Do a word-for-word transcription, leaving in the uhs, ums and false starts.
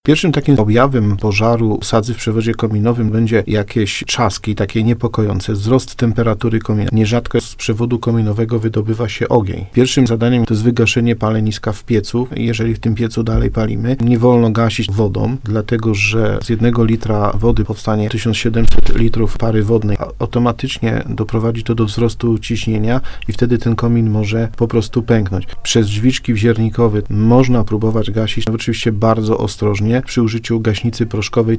Pierwszym takim objawem pożaru sadzy w przewodzie kominowym będzie jakieś trzaski, takie niepokojące, wzrost temperatury komina. Nierzadko z przewodu kominowego wydobywa się ogień. Pierwszym zadaniem to jest wygaszenie paleniska w piecu. Jeżeli w tym piecu dalej palimy, nie wolno gasić wodą, dlatego że z jednego litra wody powstanie tysiąc siedemset litrów pary wodnej. Automatycznie doprowadzi to do wzrostu ciśnienia i wtedy ten komin może po prostu pęknąć. Przez drzwiczki wziernikowe można próbować gasić, oczywiście bardzo ostrożnie, przy użyciu gaśnicy proszkowej.